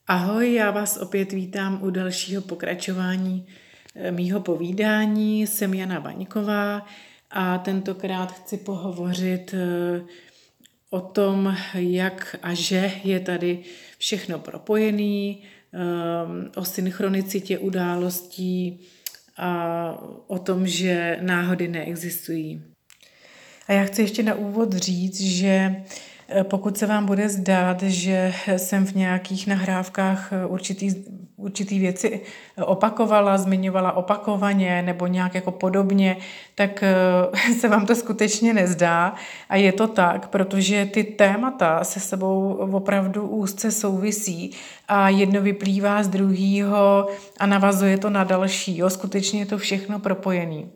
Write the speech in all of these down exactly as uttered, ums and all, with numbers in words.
Ahoj, já vás opět vítám u dalšího pokračování mýho povídání. Jsem Jana Vaňková a tentokrát chci pohovořit o tom, jak a že je tady všechno propojený, o synchronicitě událostí a o tom, že náhody neexistují. A já chci ještě na úvod říct, že pokud se vám bude zdát, že jsem v nějakých nahrávkách určitý, určitý věci opakovala, zmiňovala opakovaně nebo nějak jako podobně, tak se vám to skutečně nezdá. A je to tak, protože ty témata se sebou opravdu úzce souvisí a jedno vyplývá z druhého a navazuje to na další. Jo? Skutečně je to všechno propojené.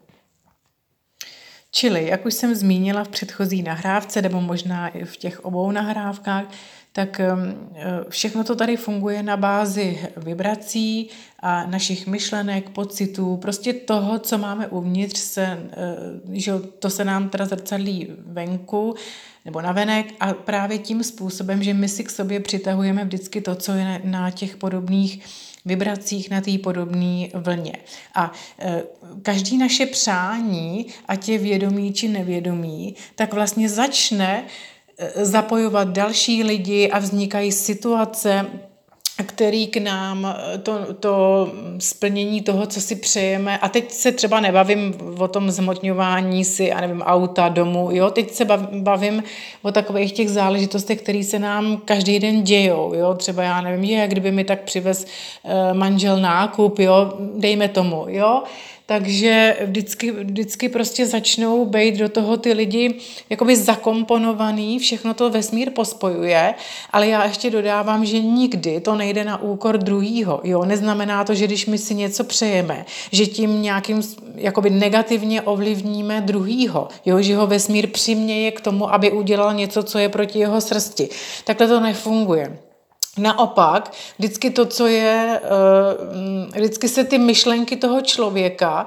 Čili, jak už jsem zmínila v předchozí nahrávce, nebo možná i v těch obou nahrávkách, tak všechno to tady funguje na bázi vibrací a našich myšlenek, pocitů, prostě toho, co máme uvnitř, se, že to se nám teda zrcadlí venku nebo navenek a právě tím způsobem, že my si k sobě přitahujeme vždycky to, co je na těch podobných vibracích, na té podobné vlně. A e, každý naše přání, ať je vědomí či nevědomí, tak vlastně začne e, zapojovat další lidi a vznikají situace, který k nám to, to splnění toho, co si přejeme, a teď se třeba nebavím o tom zhmotňování si, já nevím, auta, domu, jo, teď se bavím o takových těch záležitostech, které se nám každý den dějou, jo, třeba já nevím, je, kdyby mi tak přivez manžel nákup, jo, dejme tomu, jo, takže vždycky, vždycky prostě začnou být do toho ty lidi jakoby zakomponovaný, všechno to vesmír pospojuje, ale já ještě dodávám, že nikdy to nejde na úkor druhýho. Jo? Neznamená to, že když my si něco přejeme, že tím nějakým jakoby negativně ovlivníme druhýho, jo? Že ho vesmír přiměje k tomu, aby udělal něco, co je proti jeho srsti. Takhle to nefunguje. Naopak, vždycky to, co je, vždycky se ty myšlenky toho člověka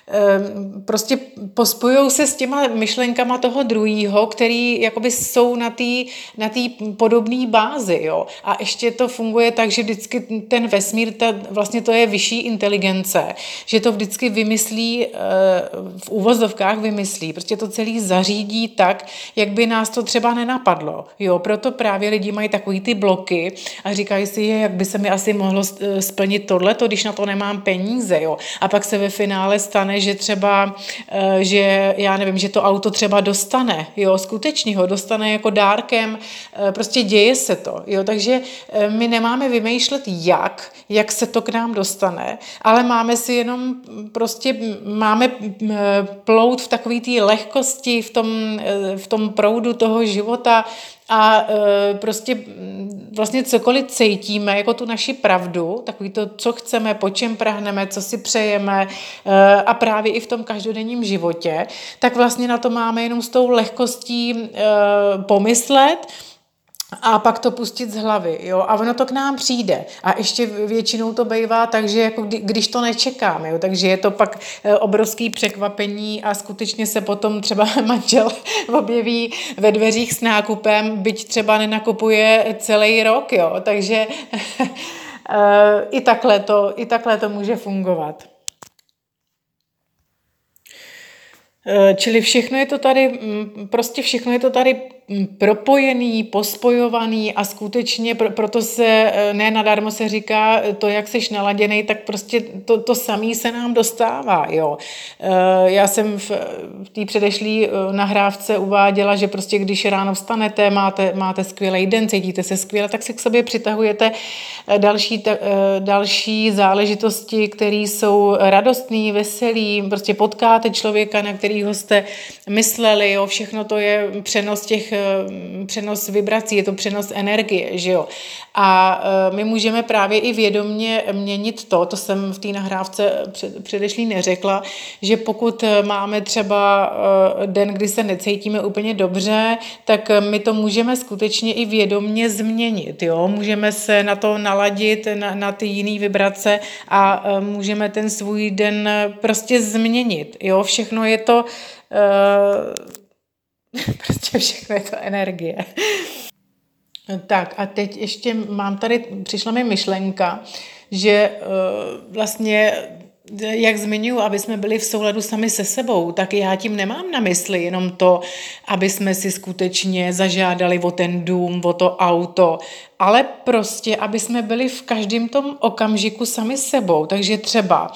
prostě pospojujou se s těma myšlenkama toho druhýho, který jakoby jsou na té na té podobné bázi. Jo? A ještě to funguje tak, že vždycky ten vesmír, ta, vlastně to je vyšší inteligence, že to vždycky vymyslí, v úvozovkách vymyslí, prostě to celý zařídí tak, jak by nás to třeba nenapadlo. Jo? Proto právě lidi mají takový ty bloky a říkají si, je, jak by se mi asi mohlo splnit tohleto, když na to nemám peníze. Jo? A pak se ve finále stane, že třeba, že já nevím, že to auto třeba dostane, jo, skutečně ho dostane jako dárkem, prostě děje se to, jo, takže my nemáme vymýšlet jak, jak se to k nám dostane, ale máme si jenom prostě, máme plout v takové té lehkosti, v tom, v tom proudu toho života, a e, prostě vlastně cokoliv cítíme, jako tu naši pravdu, takový to, co chceme, po čem prahneme, co si přejeme e, a právě i v tom každodenním životě, tak vlastně na to máme jenom s tou lehkostí e, pomyslet a pak to pustit z hlavy, jo, a ono to k nám přijde. A ještě většinou to bývá tak, že jako kdy, když to nečekáme, jo, takže je to pak obrovský překvapení a skutečně se potom třeba manžel objeví ve dveřích s nákupem, byť třeba nenakupuje celý rok, jo, takže i takhle to, i takhle to může fungovat. Čili všechno je to tady, prostě všechno je to tady propojený, pospojovaný a skutečně proto se, ne nadarmo se říká, to, jak seš naladěnej, tak prostě to, to samé se nám dostává, jo. Já jsem v, v té předešlé nahrávce uváděla, že prostě když ráno vstanete, máte, máte skvělý den, cítíte se skvěle, tak si k sobě přitahujete další, další záležitosti, které jsou radostný, veselý, prostě potkáte člověka, na kterýho jste mysleli, jo, všechno to je přenos těch přenos vibrací, je to přenos energie, že jo. A my můžeme právě i vědomě měnit to, to jsem v té nahrávce předešlý neřekla, že pokud máme třeba den, kdy se necítíme úplně dobře, tak my to můžeme skutečně i vědomě změnit, jo. Můžeme se na to naladit, na, na ty jiné vibrace a můžeme ten svůj den prostě změnit, jo. Všechno je to uh, prostě všechno je to energie. Tak a teď ještě mám tady, přišla mi myšlenka, že uh, vlastně jak zmiňuji, aby jsme byli v souladu sami se sebou, tak já tím nemám na mysli jenom to, aby jsme si skutečně zažádali o ten dům, o to auto, ale prostě, aby jsme byli v každém tom okamžiku sami sebou. Takže třeba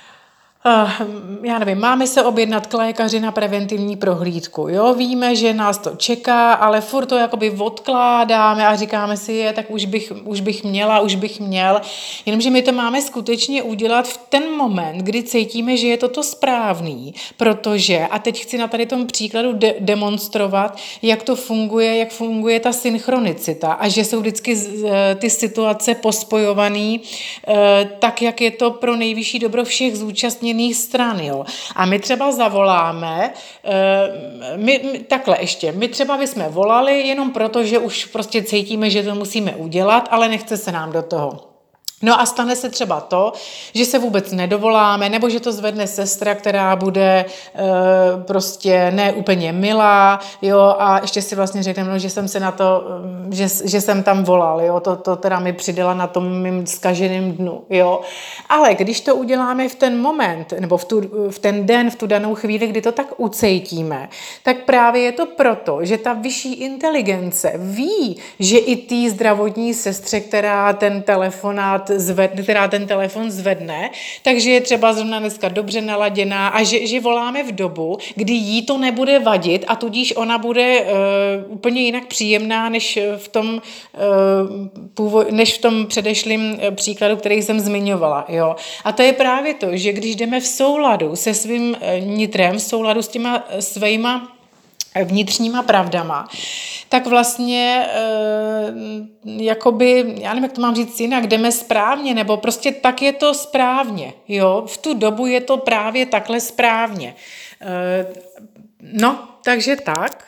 Uh, já nevím, máme se objednat k lékaři na preventivní prohlídku, jo, víme, že nás to čeká, ale furt to jakoby odkládáme a říkáme si, je, tak už bych, už bych měla, už bych měl, jenomže my to máme skutečně udělat v ten moment, kdy cítíme, že je toto správný, protože, a teď chci na tady tom příkladu de- demonstrovat, jak to funguje, jak funguje ta synchronicita a že jsou vždycky z, ty situace pospojované uh, tak, jak je to pro nejvyšší dobro všech zúčastněných stran, jo. A my třeba zavoláme, my, my, takhle ještě, my třeba bychom volali jenom proto, že už prostě cítíme, že to musíme udělat, ale nechce se nám do toho. No a stane se třeba to, že se vůbec nedovoláme, nebo že to zvedne sestra, která bude e, prostě ne úplně milá, jo, a ještě si vlastně řekneme, no, že jsem se na to, že, že jsem tam volal, jo, to, to teda mi přidala na tom mým zkaženým dnu, jo. Ale když to uděláme v ten moment, nebo v, tu, v ten den, v tu danou chvíli, kdy to tak ucítíme, tak právě je to proto, že ta vyšší inteligence ví, že i té zdravotní sestře, která ten telefonát zvedne, která ten telefon zvedne, takže je třeba zrovna dneska dobře naladěná a že, že voláme v dobu, kdy jí to nebude vadit a tudíž ona bude uh, úplně jinak příjemná, než v tom, uh, původ, než v tom předešlým příkladu, který jsem zmiňovala. Jo? A to je právě to, že když jdeme v souladu se svým nitrem, v souladu s těma svýma vnitřníma pravdama, tak vlastně e, jakoby, já nevím, jak to mám říct jinak, jdeme správně, nebo prostě tak je to správně, jo, v tu dobu je to právě takhle správně. E, no, takže tak.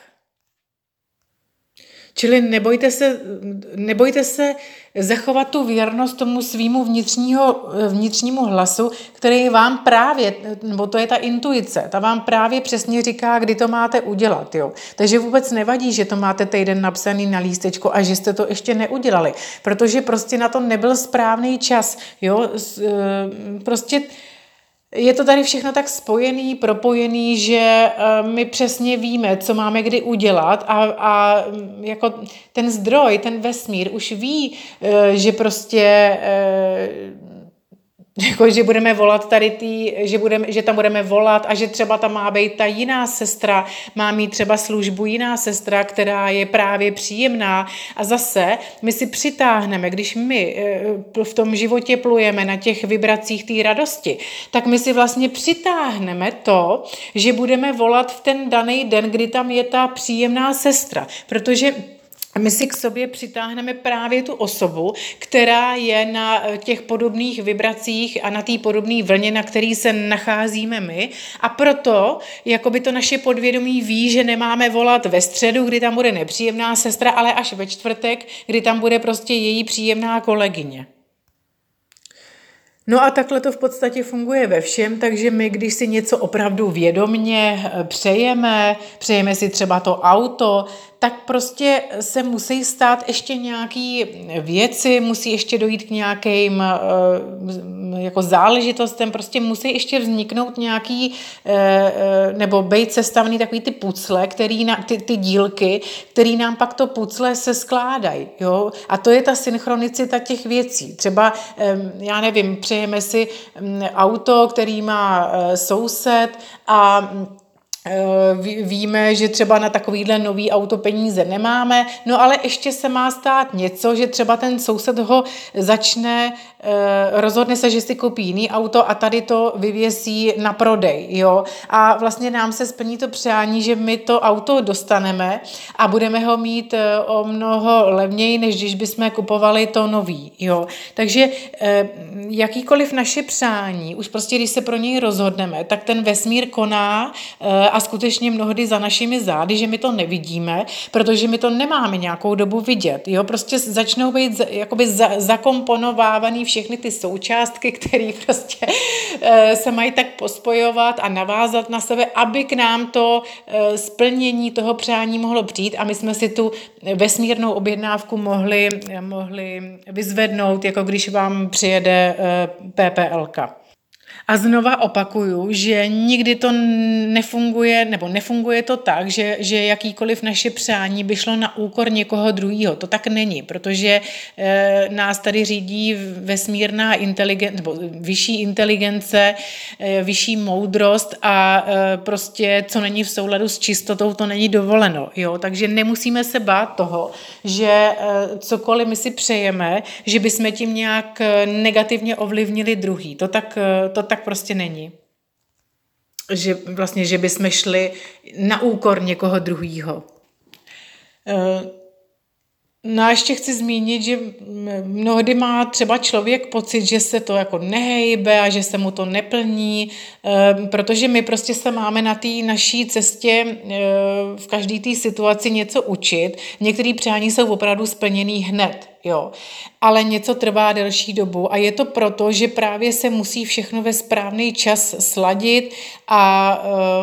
Čili nebojte se, nebojte se zachovat tu věrnost tomu svýmu vnitřního, vnitřnímu hlasu, který vám právě, nebo to je ta intuice, ta vám právě přesně říká, kdy to máte udělat. Jo. Takže vůbec nevadí, že to máte týden napsaný na lístečku a že jste to ještě neudělali, protože prostě na to nebyl správný čas. Jo. Prostě je to tady všechno tak spojený, propojený, že my přesně víme, co máme kdy udělat a, a jako ten zdroj, ten vesmír už ví, že prostě jako, že budeme volat tady tý, že, budeme, že tam budeme volat a že třeba tam má být ta jiná sestra, má mít třeba službu jiná sestra, která je právě příjemná a zase my si přitáhneme, když my v tom životě plujeme na těch vibracích té radosti, tak my si vlastně přitáhneme to, že budeme volat v ten daný den, kdy tam je ta příjemná sestra, protože my si k sobě přitáhneme právě tu osobu, která je na těch podobných vibracích a na té podobné vlně, na který se nacházíme my. A proto jakoby to naše podvědomí ví, že nemáme volat ve středu, kdy tam bude nepříjemná sestra, ale až ve čtvrtek, kdy tam bude prostě její příjemná kolegyně. No a takhle to v podstatě funguje ve všem, takže my, když si něco opravdu vědomně přejeme, přejeme si třeba to auto, tak prostě se musí stát ještě nějaký věci, musí ještě dojít k nějakým jako záležitostem, prostě musí ještě vzniknout nějaký, nebo být sestavný takový ty pucle, který na, ty, ty dílky, který nám pak to pucle se skládají. Jo? A to je ta synchronicita těch věcí. Třeba, já nevím, přejeme si auto, který má soused a víme, že třeba na takovýhle nový auto peníze nemáme, no ale ještě se má stát něco, že třeba ten soused ho začne, rozhodne se, že si koupí jiný auto a tady to vyvěsí na prodej, jo. A vlastně nám se splní to přání, že my to auto dostaneme a budeme ho mít o mnoho levněji, než když bychom kupovali to nový, jo. Takže jakýkoliv naše přání, už prostě když se pro něj rozhodneme, tak ten vesmír koná a skutečně mnohdy za našimi zády, že my to nevidíme, protože my to nemáme nějakou dobu vidět. Jo? Prostě začnou být jakoby za, zakomponovávaný všechny ty součástky, které prostě e, se mají tak pospojovat a navázat na sebe, aby k nám to e, splnění toho přání mohlo přijít a my jsme si tu vesmírnou objednávku mohli, mohli vyzvednout, jako když vám přijede e, P P L ka. A znova opakuju, že nikdy to nefunguje, nebo nefunguje to tak, že, že jakýkoliv naše přání by šlo na úkor někoho druhého. To tak není, protože e, nás tady řídí vesmírná inteligence, nebo vyšší inteligence, e, vyšší moudrost a e, prostě co není v souladu s čistotou, to není dovoleno. Jo? Takže nemusíme se bát toho, že e, cokoliv my si přejeme, že bychom tím nějak negativně ovlivnili druhý. To tak, to tak prostě není. Že vlastně, že bychom šli na úkor někoho druhýho. No a ještě chci zmínit, že mnohdy má třeba člověk pocit, že se to jako nehejbe a že se mu to neplní, protože my prostě se máme na té naší cestě v každé té situaci něco učit. Některé přání jsou opravdu splněný hned, jo. Ale něco trvá delší dobu a je to proto, že právě se musí všechno ve správný čas sladit a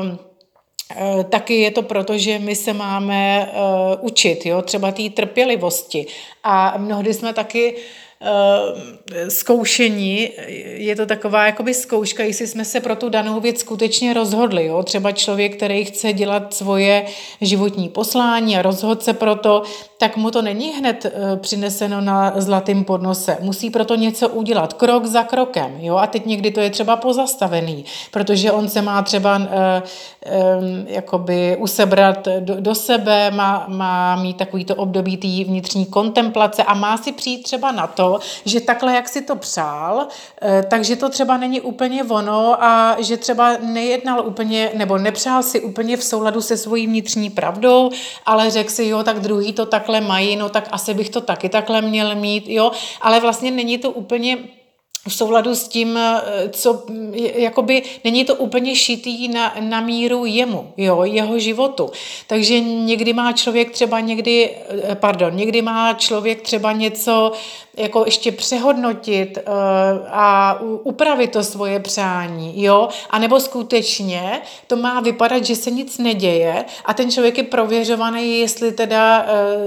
taky je to proto, že my se máme uh, učit, jo? Třeba té trpělivosti. A mnohdy jsme taky uh, zkoušení, je to taková jakoby zkouška, jestli jsme se pro tu danou věc skutečně rozhodli. Jo? Třeba člověk, který chce dělat svoje životní poslání a rozhodl se pro to, tak mu to není hned uh, přineseno na zlatém podnose. Musí proto něco udělat, krok za krokem. Jo? A teď někdy to je třeba pozastavený, protože on se má třeba uh, um, jakoby usebrat do, do sebe, má, má mít takovýto období té vnitřní kontemplace a má si přijít třeba na to, že takhle, jak si to přál, uh, takže to třeba není úplně ono a že třeba nejednal úplně, nebo nepřál si úplně v souladu se svojí vnitřní pravdou, ale řekl si, jo, tak druhý to takhle mají, no tak asi bych to taky takhle měl mít, jo, ale vlastně není to úplně v souladu s tím, co, jakoby není to úplně šitý na, na míru jemu, jo, jeho životu. Takže někdy má člověk třeba někdy, pardon, někdy má člověk třeba něco jako ještě přehodnotit uh, a upravit to svoje přání, jo, a nebo skutečně to má vypadat, že se nic neděje a ten člověk je prověřovaný, jestli teda uh,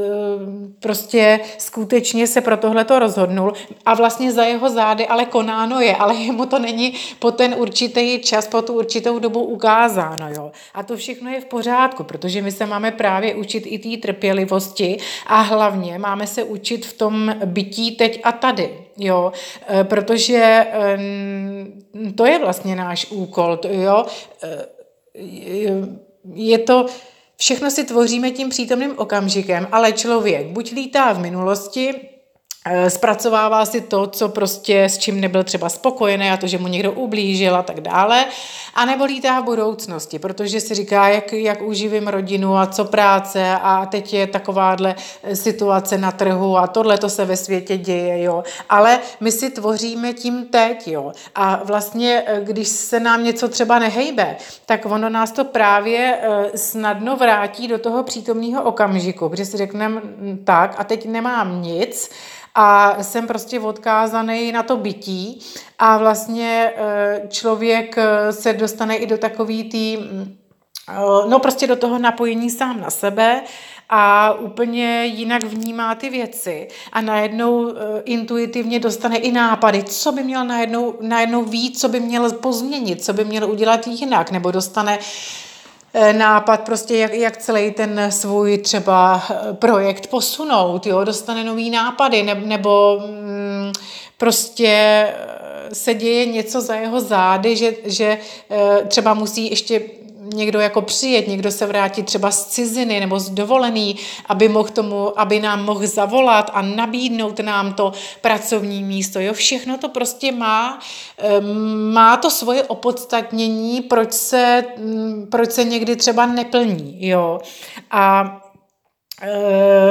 prostě skutečně se pro tohleto rozhodnul a vlastně za jeho zády ale konáno je, ale jemu to není po ten určitý čas, po tu určitou dobu ukázáno, jo. A to všechno je v pořádku, protože my se máme právě učit i té trpělivosti a hlavně máme se učit v tom bytí teď a tady, jo, protože to je vlastně náš úkol, jo, je to, všechno si tvoříme tím přítomným okamžikem, ale člověk buď lítá v minulosti, zpracovává si to, co prostě s čím nebyl třeba spokojený a to, že mu někdo ublížil a tak dále, a nebo lítá v budoucnosti, protože si říká, jak, jak uživím rodinu a co práce a teď je takováhle situace na trhu a tohle to se ve světě děje, jo. Ale my si tvoříme tím teď, jo. A vlastně, když se nám něco třeba nehejbe, tak ono nás to právě snadno vrátí do toho přítomného okamžiku, protože si řekneme tak a teď nemám nic, a jsem prostě odkázaný na to bytí a vlastně člověk se dostane i do takový tý, no prostě do toho napojení sám na sebe a úplně jinak vnímá ty věci a najednou intuitivně dostane i nápady, co by měl najednou, najednou ví, co by měl pozměnit, co by měl udělat jinak, nebo dostane nápad prostě, jak, jak celý ten svůj třeba projekt posunout, jo, dostane nový nápady, ne, nebo mm, prostě se děje něco za jeho zády, že, že třeba musí ještě někdo jako přijet, někdo se vrátí třeba z ciziny nebo z dovolený, aby mohl tomu, aby nám mohl zavolat a nabídnout nám to pracovní místo. Jo, všechno to prostě má, má to svoje opodstatnění, proč se, proč se někdy třeba neplní. Jo. A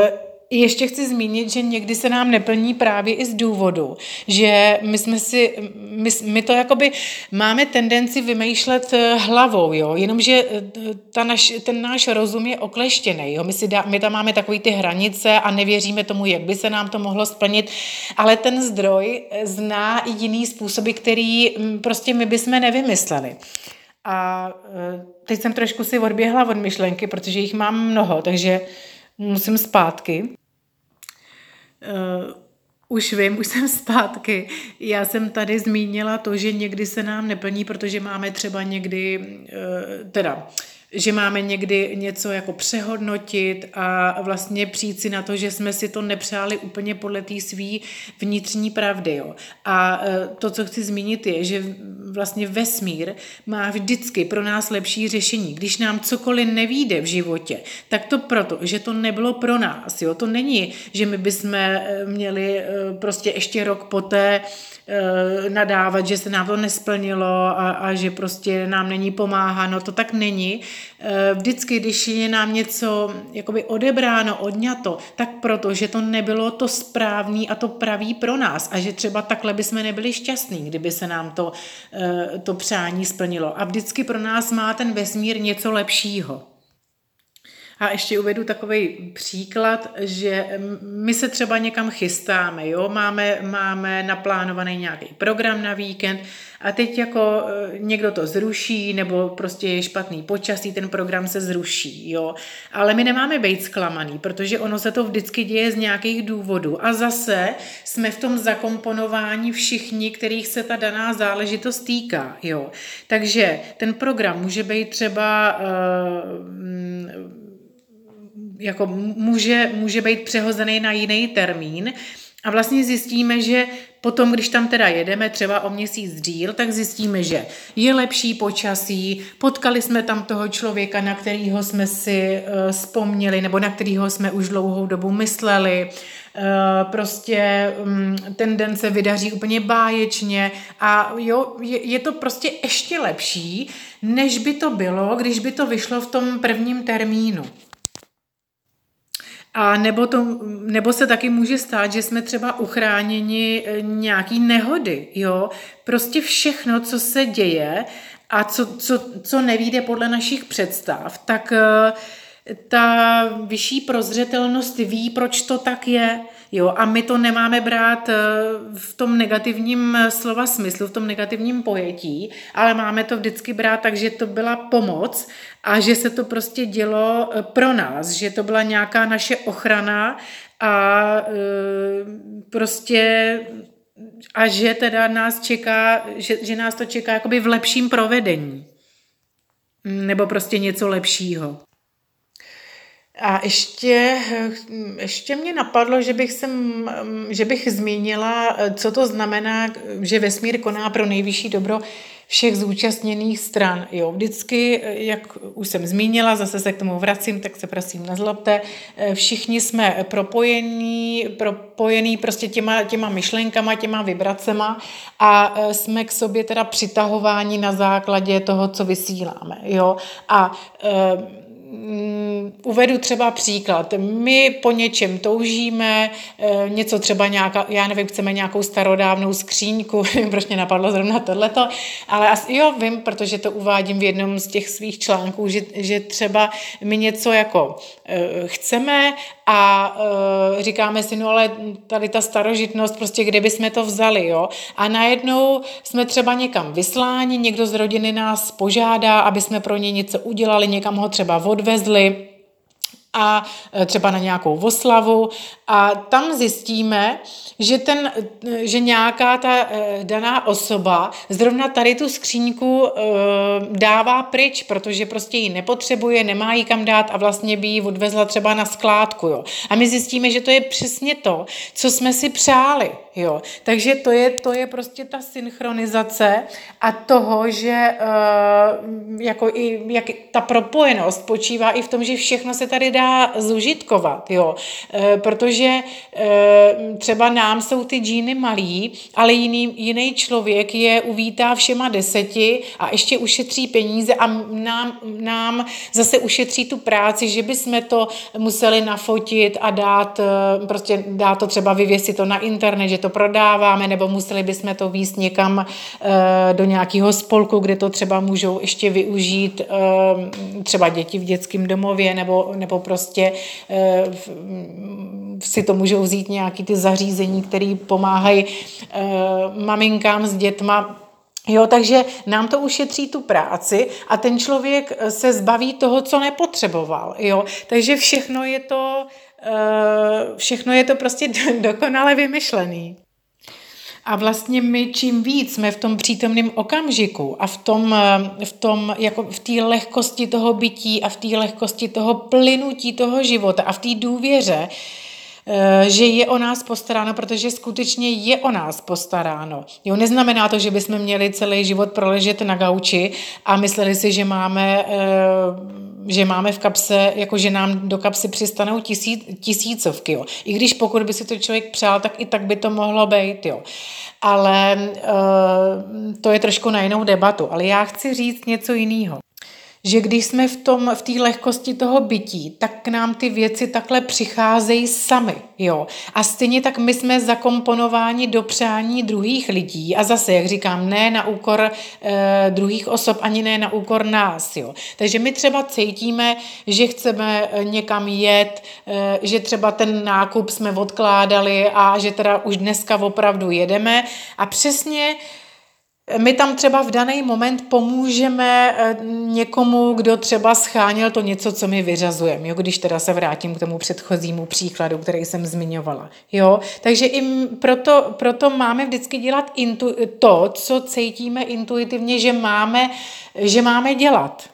Ještě chci zmínit, že někdy se nám neplní právě i z důvodu, že my jsme si, my, my to jakoby máme tendenci vymýšlet hlavou, jo, jenomže ta naš, ten náš rozum je okleštěný, jo, my, si dá, my tam máme takový ty hranice a nevěříme tomu, jak by se nám to mohlo splnit, ale ten zdroj zná i jiný způsoby, který prostě my bychom nevymysleli. A teď jsem trošku si odběhla od myšlenky, protože jich mám mnoho, takže musím zpátky. Uh, už vím, už jsem zpátky. Já jsem tady zmínila to, že někdy se nám neplní, protože máme třeba někdy, uh, teda, že máme někdy něco jako přehodnotit a vlastně přijít si na to, že jsme si to nepřáli úplně podle té svý vnitřní pravdy. Jo. A to, co chci zmínit, je, že vlastně vesmír má vždycky pro nás lepší řešení. Když nám cokoliv nevyjde v životě, tak to proto, že to nebylo pro nás. Jo. To není, že my bychom měli prostě ještě rok poté nadávat, že se nám to nesplnilo a, a že prostě nám není pomáháno. To tak není. Vždycky, když je nám něco jakoby odebráno, odňato, tak proto, že to nebylo to správný a to pravý pro nás a že třeba takhle bychom nebyli šťastní, kdyby se nám to, to přání splnilo. A vždycky pro nás má ten vesmír něco lepšího. A ještě uvedu takový příklad, že my se třeba někam chystáme, jo? Máme, máme naplánovaný nějaký program na víkend a teď jako někdo to zruší nebo prostě je špatný počasí, ten program se zruší, jo? Ale my nemáme být zklamaný, protože ono se to vždycky děje z nějakých důvodů a zase jsme v tom zakomponování všichni, kterých se ta daná záležitost týká, jo? Takže ten program může být třeba uh, jako může, může být přehozený na jiný termín a vlastně zjistíme, že potom, když tam teda jedeme třeba o měsíc díl, tak zjistíme, že je lepší počasí, potkali jsme tam toho člověka, na kterého jsme si uh, vzpomněli nebo na kterého jsme už dlouhou dobu mysleli, uh, prostě um, ten den se vydaří úplně báječně a jo, je, je to prostě ještě lepší, než by to bylo, když by to vyšlo v tom prvním termínu. A nebo, to, nebo se taky může stát, že jsme třeba uchráněni nějaký nehody, jo. Prostě všechno, co se děje a co, co, co nevyjde podle našich představ, tak ta vyšší prozřetelnost ví, proč to tak je. Jo, a my to nemáme brát v tom negativním slova smyslu, v tom negativním pojetí, ale máme to vždycky brát tak, že to byla pomoc a že se to prostě dělo pro nás, že to byla nějaká naše ochrana a prostě a že teda nás čeká, že, že nás to čeká jakoby v lepším provedení nebo prostě něco lepšího. A ještě, ještě mě napadlo, že bych, sem, že bych zmínila, co to znamená, že vesmír koná pro nejvyšší dobro všech zúčastněných stran. Jo, vždycky, jak už jsem zmínila, zase se k tomu vracím, tak se prosím nezlobte, všichni jsme propojení, propojení prostě těma, těma myšlenkama, těma vibracema a jsme k sobě teda přitahováni na základě toho, co vysíláme. Jo? A e, uvedu třeba příklad. My po něčem toužíme, něco třeba nějaká, já nevím, chceme nějakou starodávnou skříňku, proč mě napadlo zrovna tohleto, ale asi, jo, vím, protože to uvádím v jednom z těch svých článků, že, že třeba my něco jako uh, chceme a uh, říkáme si, no ale tady ta starožitnost, prostě kde bychom to vzali, jo? A najednou jsme třeba někam vysláni, někdo z rodiny nás požádá, aby jsme pro ně něco udělali, někam ho třeba odvezli a třeba na nějakou oslavu a tam zjistíme, že, ten, že nějaká ta daná osoba zrovna tady tu skříňku dává pryč, protože prostě ji nepotřebuje, nemá ji kam dát a vlastně by ji odvezla třeba na skládku. Jo. A my zjistíme, že to je přesně to, co jsme si přáli. Jo. Takže to je, to je prostě ta synchronizace a toho, že jako i, jak ta propojenost počívá i v tom, že všechno se tady dá dá zužitkovat, jo, e, protože e, třeba nám jsou ty džíny malý, ale jiný, jiný člověk je uvítá všema deseti a ještě ušetří peníze a nám, nám zase ušetří tu práci, že bychom to museli nafotit a dát, prostě dát to třeba vyvěsit to na internet, že to prodáváme, nebo museli bychom to víct někam e, do nějakého spolku, kde to třeba můžou ještě využít e, třeba děti v dětském domově, nebo, nebo prostě e, si to můžou vzít nějaký ty zařízení, které pomáhají e, maminkám s dětma. Jo, takže nám to ušetří tu práci a ten člověk se zbaví toho, co nepotřeboval. Jo, takže všechno je to, všechno je to prostě dokonale vymyšlený. A vlastně my čím víc jsme v tom přítomném okamžiku a v tom, v tom, jako v té lehkosti toho bytí a v té lehkosti toho plynutí toho života a v té důvěře, že je o nás postaráno, protože skutečně je o nás postaráno. Jo, neznamená to, že bychom měli celý život proležet na gauči a mysleli si, že máme, že máme v kapse, jako že nám do kapsy přistanou tisíc, tisícovky. Jo. I když pokud by si to člověk přál, tak i tak by to mohlo být. Jo. Ale to je trošku na jinou debatu. Ale já chci říct něco jiného. Že když jsme v tom, v té lehkosti toho bytí, tak k nám ty věci takhle přicházejí sami, jo. A stejně tak my jsme zakomponováni do přání druhých lidí a zase, jak říkám, ne na úkor e, druhých osob, ani ne na úkor nás, jo. Takže my třeba cítíme, že chceme někam jet, e, že třeba ten nákup jsme odkládali a že teda už dneska opravdu jedeme a přesně my tam třeba v daný moment pomůžeme někomu, kdo třeba scháněl to něco, co my vyřazujeme, jo? Když teda se vrátím k tomu předchozímu příkladu, který jsem zmiňovala. Jo? Takže i proto, proto máme vždycky dělat intu, to, co cítíme intuitivně, že máme, že máme dělat.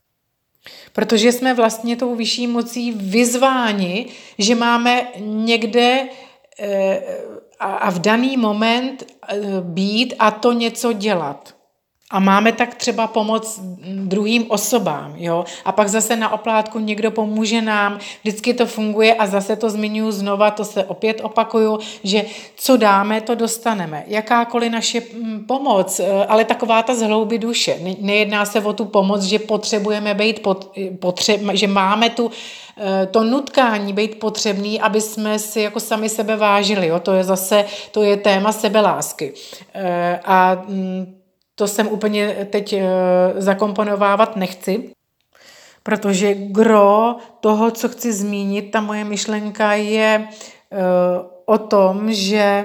Protože jsme vlastně tou vyšší mocí vyzváni, že máme někde eh, a v daný moment být a to něco dělat. A máme tak třeba pomoct druhým osobám. Jo? A pak zase na oplátku někdo pomůže nám, vždycky to funguje a zase to zmiňuji znova, to se opět opakuju, že co dáme, to dostaneme. Jakákoliv naše pomoc, ale taková ta z hloubi duše. Nejedná se o tu pomoc, že potřebujeme být, potře- že máme tu to nutkání být potřebný, aby jsme si jako sami sebe vážili. Jo? To je zase, to je téma sebelásky. A to jsem úplně teď zakomponovávat nechci, protože gro toho, co chci zmínit, ta moje myšlenka je o tom, že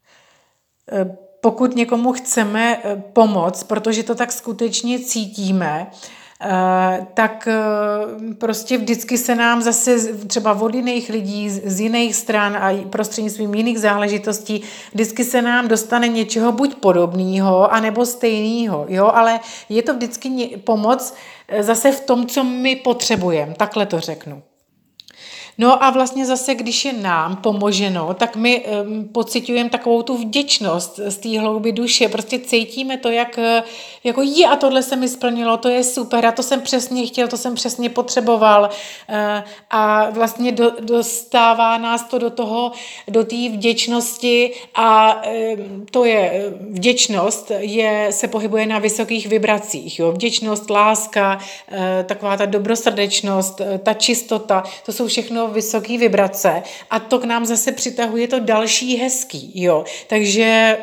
pokud někomu chceme pomoct, protože to tak skutečně cítíme, tak prostě vždycky se nám zase třeba od jiných lidí z jiných stran a prostřednictvím jiných záležitostí vždycky se nám dostane něčeho buď podobného, anebo stejného, jo, ale je to vždycky pomoc zase v tom, co my potřebujeme, takhle to řeknu. No a vlastně zase, když je nám pomoženo, tak my um, pociťujeme takovou tu vděčnost z té hlouby duše. Prostě cítíme to, jak jako je a tohle se mi splnilo, to je super a to jsem přesně chtěl, to jsem přesně potřeboval. Uh, a vlastně do, dostává nás to do toho, do té vděčnosti a um, to je vděčnost, je, se pohybuje na vysokých vibracích. Jo? Vděčnost, láska, uh, taková ta dobrosrdečnost, uh, ta čistota, to jsou všechno vysoké vibrace a to k nám zase přitahuje to další hezký, jo. Takže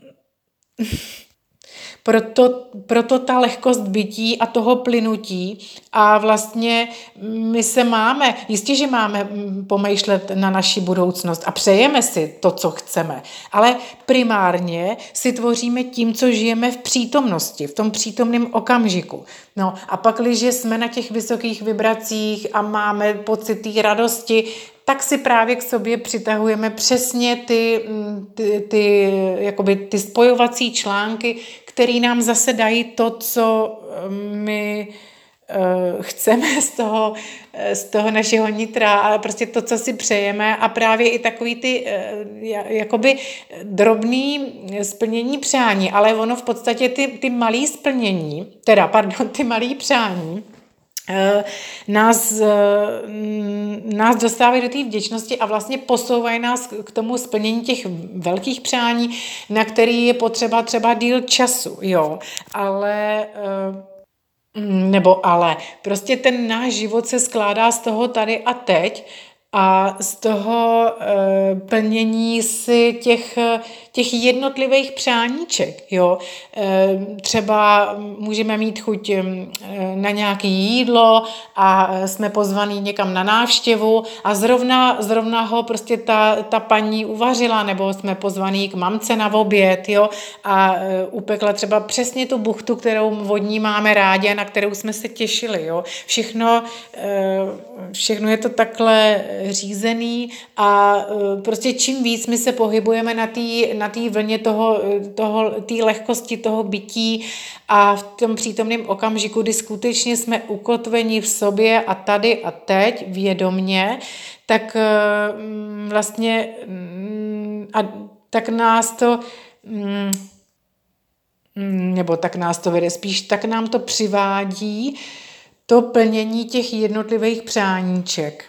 proto, proto ta lehkost bytí a toho plynutí a vlastně my se máme, jistě, že máme pomýšlet na naši budoucnost a přejeme si to, co chceme, ale primárně si tvoříme tím, co žijeme v přítomnosti, v tom přítomném okamžiku. No a pak, když jsme na těch vysokých vibracích a máme pocit té radosti, tak si právě k sobě přitahujeme přesně ty, ty, ty, jakoby ty spojovací články, které nám zase dají to, co my uh, chceme z toho, z toho našeho nitra a prostě to, co si přejeme a právě i takový ty uh, jakoby drobný splnění přání, ale ono v podstatě ty, ty malý splnění, teda pardon, ty malý přání, nás, nás dostávají do té vděčnosti a vlastně posouvají nás k tomu splnění těch velkých přání, na který je potřeba třeba díl času, jo. Ale, nebo ale, prostě ten náš život se skládá z toho tady a teď a z toho e, plnění si těch, těch jednotlivých přáníček. Jo? E, třeba můžeme mít chuť e, na nějaké jídlo a jsme pozvaní někam na návštěvu a zrovna, zrovna ho prostě ta, ta paní uvařila, nebo jsme pozvaní k mamce na oběd, jo? A e, upekla třeba přesně tu buchtu, kterou vodní máme rádi a na kterou jsme se těšili. Jo? Všechno, e, všechno je to takhle řízený a prostě čím víc my se pohybujeme na té na té vlně toho, toho, té lehkosti toho bytí a v tom přítomném okamžiku, kdy skutečně jsme ukotveni v sobě a tady a teď vědomně, tak vlastně a tak nás to nebo tak nás to vede, spíš tak nám to přivádí to plnění těch jednotlivých přáníček.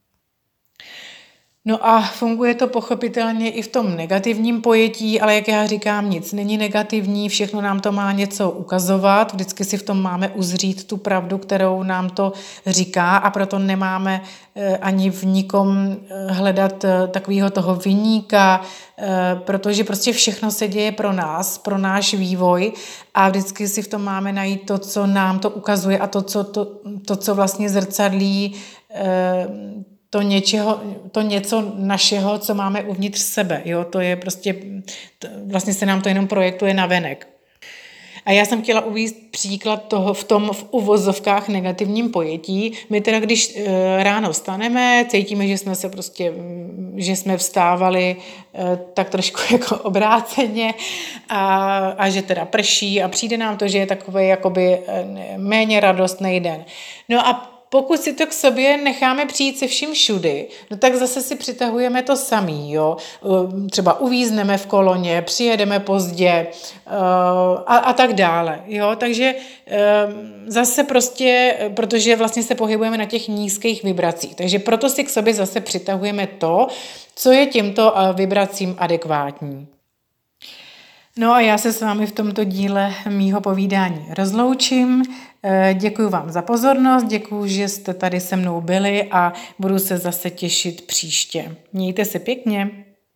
No a funguje to pochopitelně i v tom negativním pojetí, ale jak já říkám, nic není negativní, všechno nám to má něco ukazovat, vždycky si v tom máme uzřít tu pravdu, kterou nám to říká a proto nemáme ani v nikom hledat takového toho viníka, protože prostě všechno se děje pro nás, pro náš vývoj a vždycky si v tom máme najít to, co nám to ukazuje a to, co, to, to, co vlastně zrcadlí to, něčeho, to něco našeho, co máme uvnitř sebe. Jo? To je prostě, to, vlastně se nám to jenom projektuje navenek. A já jsem chtěla uvést příklad toho v tom v uvozovkách negativním pojetí. My teda, když e, ráno vstaneme, cítíme, že jsme se prostě, že jsme vstávali e, tak trošku jako obráceně a, a že teda prší a přijde nám to, že je takový jakoby méně radostný den. No a pokud si to k sobě necháme přijít se vším všudy, no tak zase si přitahujeme to samý, jo. Třeba uvízneme v koloně, přijedeme pozdě a, a tak dále, jo. Takže zase prostě, protože vlastně se pohybujeme na těch nízkých vibracích, takže proto si k sobě zase přitahujeme to, co je těmto vibracím adekvátní. No a já se s vámi v tomto díle mýho povídání rozloučím. Děkuji vám za pozornost, děkuji, že jste tady se mnou byli a budu se zase těšit příště. Mějte se pěkně.